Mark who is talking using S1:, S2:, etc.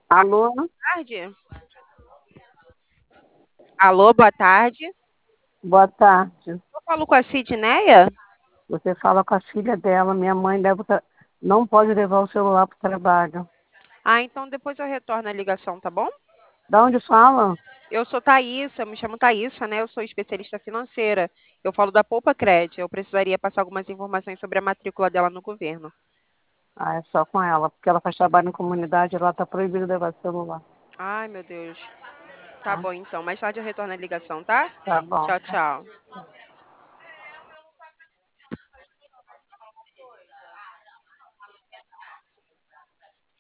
S1: Alô?
S2: Tarde. Alô, boa tarde.
S1: Boa tarde.
S2: Eu falo com a Sidneia?
S1: Você fala com a filha dela. Minha mãe não pode levar o celular para o trabalho.
S2: Ah, então depois eu retorno a ligação, tá bom?
S1: Da onde fala?
S2: Eu sou Thaísa, eu me chamo Thaísa, né? Eu sou especialista financeira. Eu falo da Poupa Cred. Eu precisaria passar algumas informações sobre a matrícula dela no governo.
S1: Ah, é só com ela, porque ela faz trabalho em comunidade e lá está proibido levar celular.
S2: Ai, meu Deus. Tá
S1: Tá?
S2: bom, então. Mais tarde eu retorno a ligação, tá?
S1: Tá bom.
S2: Tchau, tchau.